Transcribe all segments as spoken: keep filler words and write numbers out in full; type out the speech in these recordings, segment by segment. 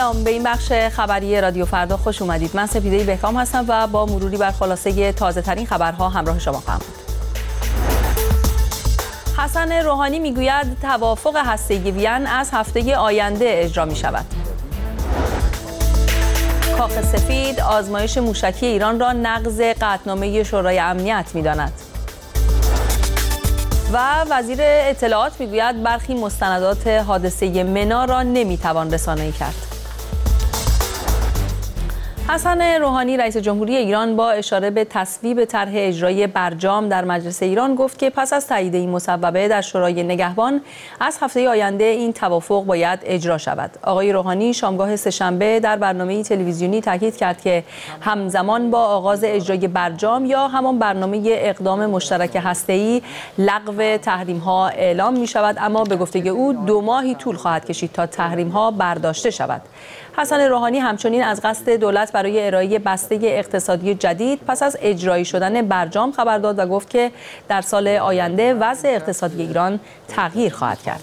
سلام، به این بخش خبری رادیو فردا خوش اومدید. من سپیده بهکام هستم و با مروری بر خلاصه تازه ترین خبرها همراه شما خواهم بود. حسن روحانی میگوید توافق هسته‌ای وین از هفته آینده اجرا می شود. کاخ سفید آزمایش موشکی ایران را نقض قطعنامه شورای امنیت می‌داند. و وزیر اطلاعات میگوید برخی مستندات حادثه منا را نمیتوان رسانه‌ای کرد. حسن روحانی رئیس جمهوری ایران با اشاره به تصویب طرح اجرایی برجام در مجلس ایران گفت که پس از تایید این مصوبه در شورای نگهبان از هفته آینده این توافق باید اجرا شود. آقای روحانی شامگاه سه‌شنبه در برنامه تلویزیونی تاکید کرد که همزمان با آغاز اجرای برجام یا همان برنامه اقدام مشترک هسته‌ای لغو تحریم‌ها اعلام می‌شود، اما به گفته او دو ماهی طول خواهد کشید تا تحریم‌ها برداشته شود. حسن روحانی همچنین از قصد دولت برای ارائه بسته اقتصادی جدید پس از اجرایی شدن برجام خبر داد و گفت که در سال آینده وضع اقتصادی ایران تغییر خواهد کرد.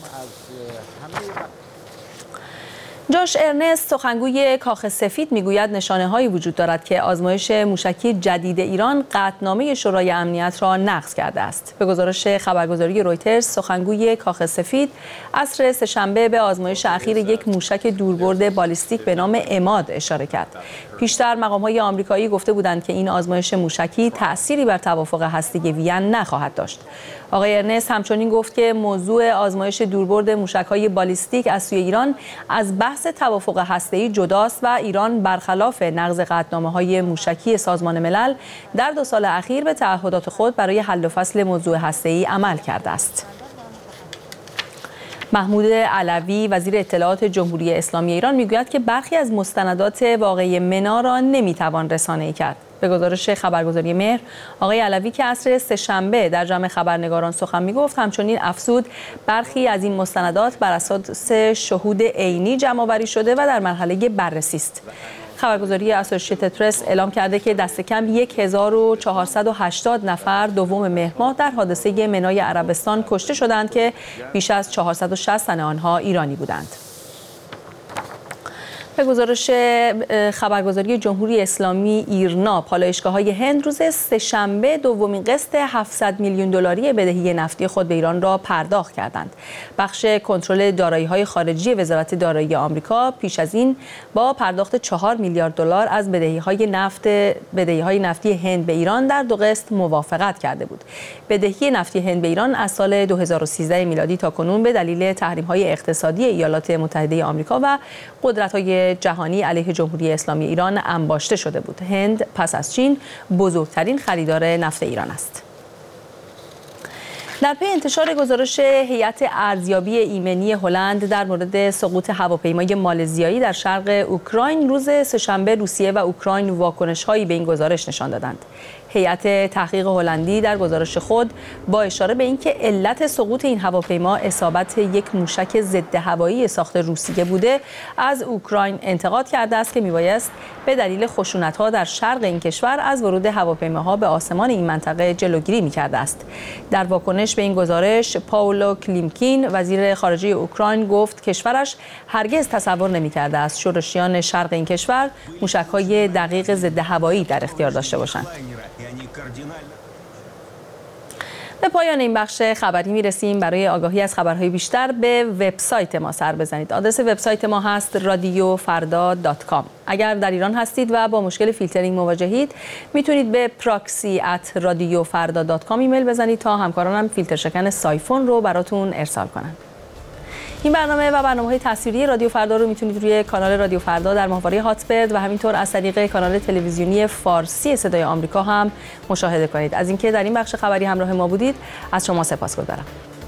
جاش ارنست سخنگوی کاخ سفید میگوید نشانه‌هایی وجود دارد که آزمایش موشکی جدید ایران قطعنامه شورای امنیت را نقض کرده است. به گزارش خبرگزاری رویترز سخنگوی کاخ سفید عصر سه‌شنبه به آزمایش اخیر یک موشک دوربرد بالیستیک به نام عماد اشاره کرد. پیشتر مقام‌های آمریکایی گفته بودند که این آزمایش موشکی تأثیری بر توافق هسته‌ای وین نخواهد داشت. آقای ارنست همچنین گفت که موضوع آزمایش دوربرد موشک‌های بالیستیک از سوی ایران از بحث توافق هسته‌ای جداست و ایران برخلاف نقض قطعنامه‌های موشکی سازمان ملل در دو سال اخیر به تعهدات خود برای حل و فصل موضوع هسته‌ای عمل کرده است. محمود علوی وزیر اطلاعات جمهوری اسلامی ایران میگوید که برخی از مستندات واقعه منا را نمیتوان رسانه‌ای کرد. به گزارش خبرگزاری مهر، آقای علوی که عصر سه‌شنبه در جمع خبرنگاران سخن میگفت همچنین افزود برخی از این مستندات بر اساس شهود عینی جمع‌آوری شده و در مرحله بررسی است. خبرگزاری اسوسییتد پرس اعلام کرده که دست کم هزار و چهارصد و هشتاد نفر دوم مهر ماه در حادثه منای عربستان کشته شدند که بیش از چهارصد و شصت تن آنها ایرانی بودند. به گزارش خبرگزاری جمهوری اسلامی ایرنا، پالایشگاه‌های هند روز سه‌شنبه دومین قسط هفتصد میلیون دلاری بدهی نفتی خود به ایران را پرداخت کردند. بخش کنترل دارایی‌های خارجی وزارت دارایی آمریکا پیش از این با پرداخت چهار میلیارد دلار از بدهی‌های نفت بدهی‌های نفتی هند به ایران در دو قسط موافقت کرده بود. بدهی نفتی هند به ایران از سال دو هزار و سیزده میلادی تا کنون به دلیل تحریم‌های اقتصادی ایالات متحده آمریکا و قدرت‌های جهانی علیه جمهوری اسلامی ایران انباشته شده بود. هند پس از چین بزرگترین خریدار نفت ایران است. در پی انتشار گزارش هیئت ارزیابی ایمنی هلند در مورد سقوط هواپیمای مالزیایی در شرق اوکراین روز سه‌شنبه روسیه و اوکراین واکنش‌هایی به این گزارش نشان دادند. هیئت تحقیق هلندی در گزارش خود با اشاره به اینکه علت سقوط این هواپیما اصابت یک موشک ضد هوایی ساخت روسیه بوده از اوکراین انتقاد کرده است که میبایست به دلیل خشونت‌ها در شرق این کشور از ورود هواپیماها به آسمان این منطقه جلوگیری می‌کرده است. در واکنش به این گزارش پاولو کلیمکین وزیر خارجه اوکراین گفت کشورش هرگز تصور نمی‌کرده است شورشیان شرق این کشور موشک‌های دقیق ضد هوایی در اختیار داشته باشند. به پایان این بخش خبری میرسیم. برای آگاهی از خبرهای بیشتر به وبسایت ما سر بزنید. آدرس وبسایت ما هست رادیو فردا دات کام. اگر در ایران هستید و با مشکل فیلترینگ مواجهید میتونید به پراکسی ات رادیو فردا دات کام ایمیل بزنید تا همکارانم فیلتر شکن سایفون رو براتون ارسال کنن. این برنامه و برنامه‌های تصویری رادیو فردا رو میتونید روی کانال رادیو فردا در ماهواره هاتبرد و همینطور از طریق کانال تلویزیونی فارسی صدای آمریکا هم مشاهده کنید. از اینکه در این بخش خبری همراه ما بودید از شما سپاسگزارم.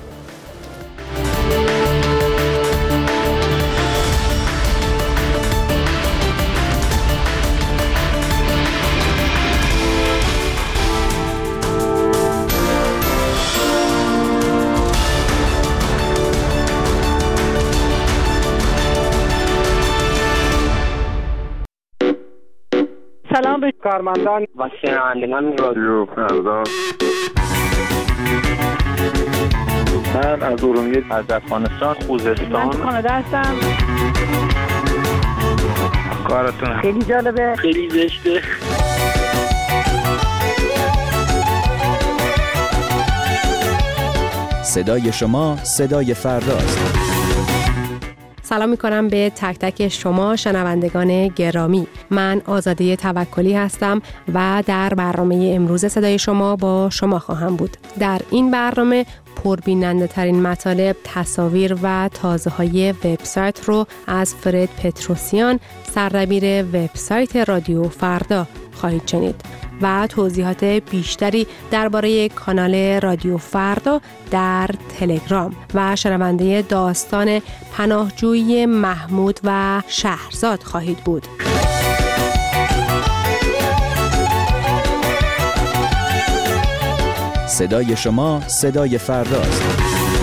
سلام به کارمندان و شنوندگان رادیو فردا. من از ارومیه، از افغانستان، خوزستان، من کانادا هستم. کارتون خیلی جالبه، خیلی زشته. صدای شما صدای فرداست. سلام میکنم به تک تک شما شنوندگان گرامی. من آزاده توکلی هستم و در برنامه امروز صدای شما با شما خواهم بود. در این برنامه پربیننده ترین مطالب، تصاویر و تازه های وبسایت رو از فرد پتروسیان، سردبیر وبسایت رادیو فردا خواهید شنید و توضیحات بیشتری درباره کانال رادیو فردا در تلگرام و شنونده داستان پناهجویی محمود و شهرزاد خواهید بود. صدای شما صدای فرداست.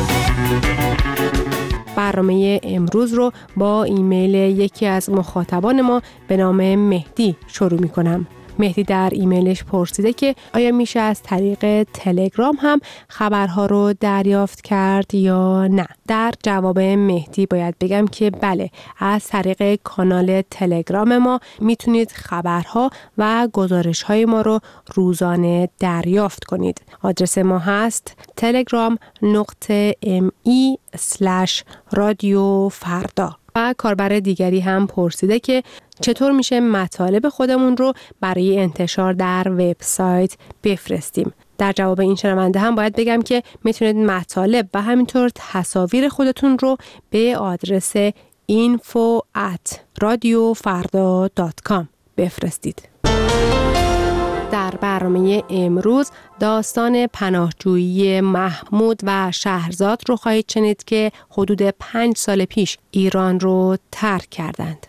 برنامه امروز رو با ایمیل یکی از مخاطبان ما به نام مهدی شروع می کنم. مهدی در ایمیلش پرسیده که آیا میشه از طریق تلگرام هم خبرها رو دریافت کرد یا نه. در جواب مهدی باید بگم که بله، از طریق کانال تلگرام ما میتونید خبرها و گزارش‌های ما رو روزانه دریافت کنید. آدرس ما هست تلگرام نقطه ام ای اسلش رادیو فردا. و کاربر دیگری هم پرسیده که چطور میشه مطالب خودمون رو برای انتشار در وبسایت بفرستیم. در جواب این شنونده هم باید بگم که میتونید مطالب و همینطور تصاویر خودتون رو به آدرس اینفو ات رادیو فردا دات کام بفرستید. در برنامه امروز داستان پناهجویی محمود و شهرزاد رو خواهید شنید که حدود پنج سال پیش ایران رو ترک کردند.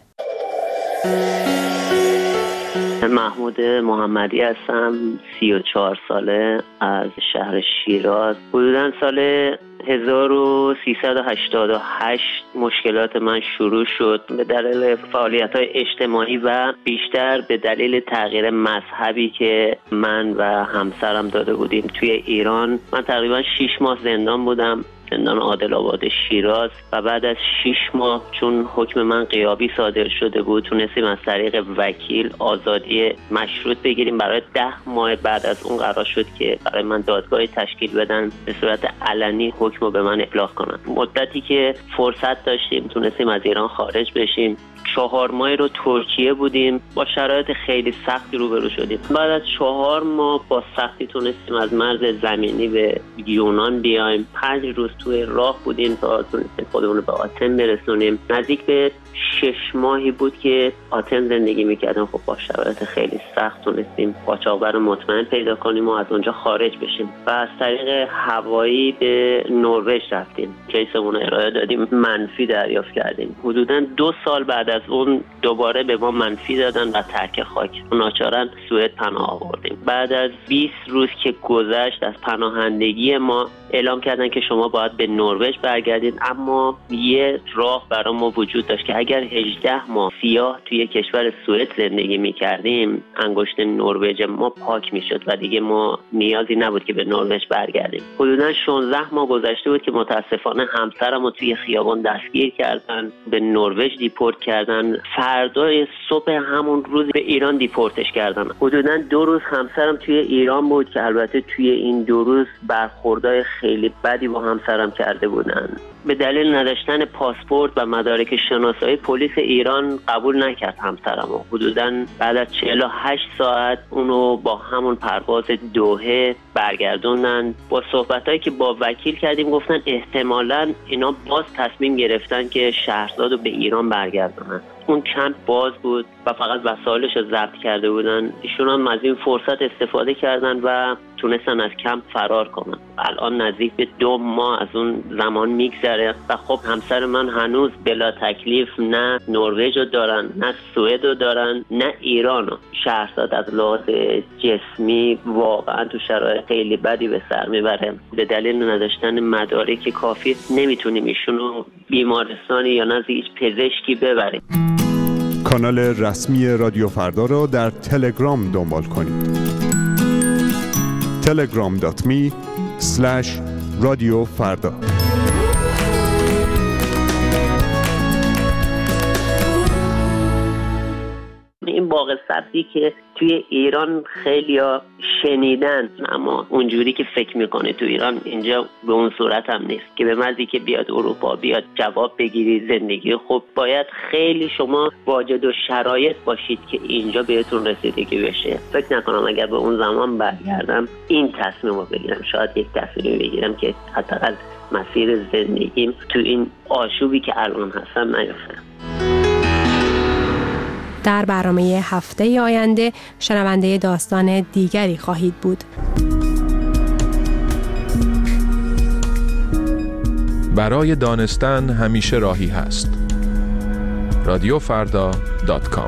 محمود محمدی هستم، سی و چهار ساله، از شهر شیراز. حدوداً سال هزار و سیصد و هشتاد و هشت مشکلات من شروع شد به دلیل فعالیت‌های اجتماعی و بیشتر به دلیل تغییر مذهبی که من و همسرم داده بودیم توی ایران. من تقریباً شش ماه زندان بودم، زندان عادل آباد شیراز، و بعد از شش ماه چون حکم من غیابی صادر شده بود تونستیم از طریق وکیل آزادی مشروط بگیریم. برای ده ماه بعد از اون قرار شد که برای من دادگاهی تشکیل بدن به صورت علنی حکم رو به من ابلاغ کنن. مدتی که فرصت داشتیم تونستیم از ایران خارج بشیم. چهار ماهی رو ترکیه بودیم، با شرایط خیلی سختی روبرو شدیم. بعد از چهار ماه با سختی تونستیم از مرز زمینی به یونان بیایم. پنج روز توی راه بودیم تا تونستیم خودمون رو به آتن برسونیم. نزدیک به شش ماهی بود که آتن زندگی میکردم. خب با شرایط خیلی سخت تونستیم قاچاقبر مطمئن پیدا کنیم و از اونجا خارج بشیم و از طریق هوایی به نروژ رفتیم. کیسمون رو ارائه دادیم، منفی دریافت کردیم. حدوداً دو سال بعد از اون دوباره به ما منفی دادن و ترک خاک. ناچارن سوئد پناه آوردیم. بعد از بیست روز که گذشت از پناهندگی ما اعلام کردن که شما باید به نروژ برگردید، اما یه راه برای ما وجود داشت که اگر هجده ماه سیاه توی کشور سوئد زندگی می‌کردیم انگشت نروژ ما پاک می‌شد و دیگه ما نیازی نبود که به نروژ برگردیم. حدوداً شانزده ماه گذشته بود که متاسفانه همسرمو توی خیابان دستگیر کردن، به نروژ دیپورت کردن. فردای صبح همون روز به ایران دیپورتش کردن. حدوداً دو روز همسرم توی ایران بود که البته توی این دو روز برخوردهای خیلی بدی با همسرم کرده بودن. به دلیل نداشتن پاسپورت و مدارک شناسایی پلیس ایران قبول نکرد همسرمو. حدوداً بعد از چهل و هشت ساعت اونو با همون پرواز دوحه برگردوندن. با صحبتایی که با وکیل کردیم گفتن احتمالاً اینا باز تصمیم گرفتن که شهرزادو به ایران برگردونن. اون کمپ باز بود و فقط وسایلش رو ضبط کرده بودن. ایشون هم از این فرصت استفاده کردن و تونستن از کمپ فرار کنن. الان نزدیک به دو ماه از اون زمان میگذره و خب همسر من هنوز بلا تکلیف نه نروژ رو دارن، نه سوئد رو دارن، نه ایران رو. شهرزاد از لحاظ جسمی واقعا تو شرایط خیلی بدی به سر میبره. به دلیل نداشتن مدارک کافی نمیتونیم ایشونو بیمارستانی یا نزد هیچ پزشکی ببریم. کانال رسمی رادیو فردا را در تلگرام دنبال کنید. تلگرام دات می اسلش رادیو فردا. این باغ سبزی که توی ایران خیلیا شنیدن اما اونجوری که فکر میکنه تو ایران اینجا به اون صورت هم نیست که به مزی که بیاد اروپا بیاد جواب بگیری زندگی خوب، باید خیلی شما واجد و شرایط باشید که اینجا بهتون رسیدگی بشه. فکر نکنم اگر به اون زمان برگردم این تصمیم رو بگیرم. شاید یک تصمیم بگیرم که حتی از مسیر زندگیم تو این آشوبی که الان هستم نیفتم. در برنامه هفته آینده شنونده داستان دیگری خواهید بود. برای دانستن همیشه راهی هست. رادیو فردا دات کام.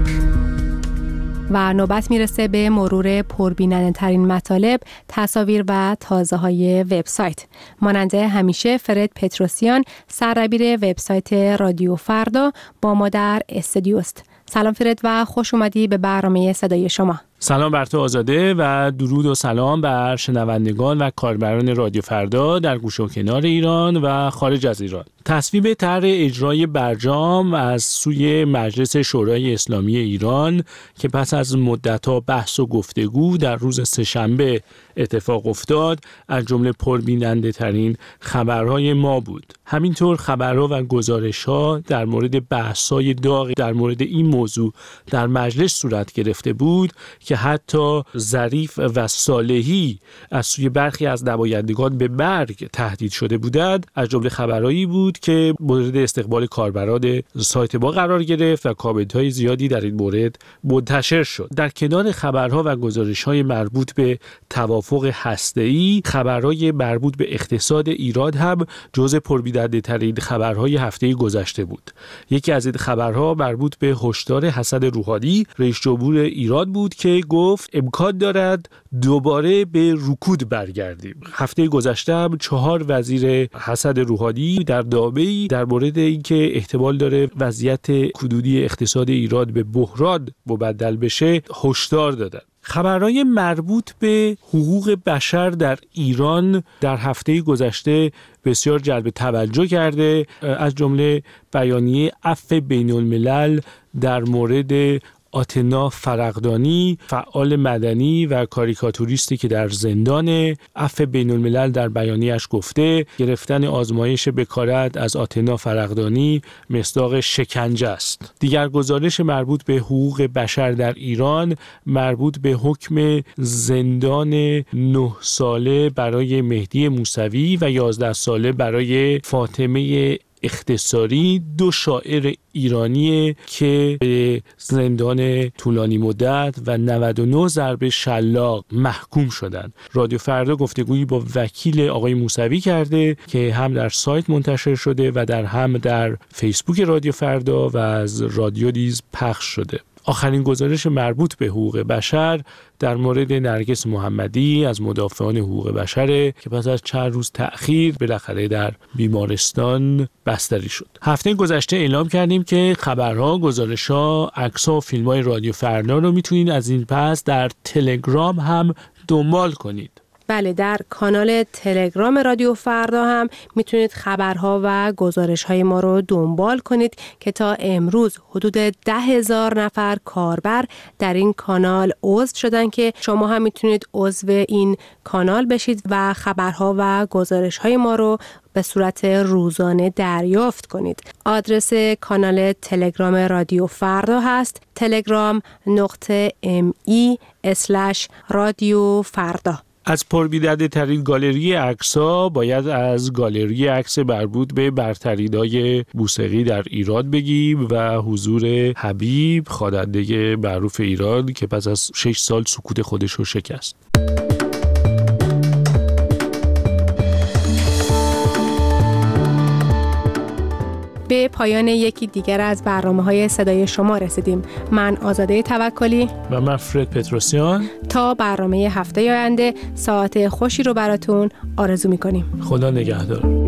و نوبت میرسه به مرور پربیننده ترین مطالب، تصاویر و تازه های وبسایت. ماننده همیشه فرد پتروسیان، سردبیر وبسایت رادیو فردا با ما در استودیو است. سلام فرد و خوش اومدی به برنامه صدای شما. سلام بر تو آزاده و درود و سلام بر شنوندگان و کاربران رادیو فردا در گوش و کنار ایران و خارج از ایران. تصویب طرح اجرای برجام از سوی مجلس شورای اسلامی ایران که پس از مدت‌ها بحث و گفتگو در روز سه‌شنبه اتفاق افتاد، از جمله پربیننده ترین خبرهای ما بود. همینطور خبرها و گزارش‌ها در مورد بحث‌های داغ در مورد این موضوع در مجلس صورت گرفته بود که حتی ظریف و صالحی از سوی برخی از نمایندگان به مرگ تهدید شده بودند. از جمله خبرهایی بود که مورد استقبال کاربران سایت ما قرار گرفت و کامنت‌های زیادی در این مورد منتشر شد. در کنار خبرها و گزارش‌های مربوط به توافق هسته‌ای، خبرهای مربوط به اقتصاد ایران هم جزو پربیننده‌ترین خبرهای هفته گذشته بود. یکی از این خبرها مربوط به هشدار حسن روحانی رئیس جمهور ایران بود که گفت امکان دارد دوباره به رکود برگردیم. هفته گذشته هم چهار وزیر حسن روحانی در نامه‌ای در مورد اینکه احتمال داره وضعیت کدودی اقتصاد ایران به بحران مبدل بشه هشدار دادند. خبرهای مربوط به حقوق بشر در ایران در هفته گذشته بسیار جلب توجه کرده، از جمله بیانیه عفو بین الملل در مورد آتنا فرقدانی، فعال مدنی و کاریکاتوریستی که در زندان. عفو بین الملل در بیانیه‌اش گفته گرفتن آزمایش بکارت از آتنا فرقدانی مصداق شکنجه است. دیگر گزارش مربوط به حقوق بشر در ایران مربوط به حکم زندان نه ساله برای مهدی موسوی و یازده ساله برای فاطمه اختصاری، دو شاعر ایرانی که به زندان طولانی مدت و نود و نه ضربه شلاق محکوم شدند. رادیو فردا گفتگویی با وکیل آقای موسوی کرده که هم در سایت منتشر شده و در هم در فیسبوک رادیو فردا و از رادیو نیز پخش شده. آخرین گزارش مربوط به حقوق بشر در مورد نرگس محمدی از مدافعان حقوق بشره که پس از چند روز تأخیر بالاخره در بیمارستان بستری شد. هفته گذشته اعلام کردیم که خبرها، گزارش‌ها، عکس‌ها و فیلم‌های رادیو فردا رو میتونید از این پس در تلگرام هم دنبال کنید. بله، در کانال تلگرام رادیو فردا هم میتونید خبرها و گزارش‌های ما رو دنبال کنید که تا امروز حدود ده هزار نفر کاربر در این کانال عضو شدن که شما هم میتونید عضو این کانال بشید و خبرها و گزارش‌های ما رو به صورت روزانه دریافت کنید. آدرس کانال تلگرام رادیو فردا هست تلگرام نقطه ام ای اسلش رادیو فردا. از پربیننده ترین گالری عکس‌ها باید از گالری عکس مربوط به برترینای موسیقی در ایران بگیم و حضور حبیب، خواننده معروف ایران که پس از شش سال سکوت خودش رو شکست. به پایان یکی دیگر از برنامه‌های صدای شما رسیدیم. من آزاده توکلی و من فرد پتروسیان تا برنامه هفته آینده ساعت خوشی رو براتون آرزو می‌کنیم. خدا نگهدار.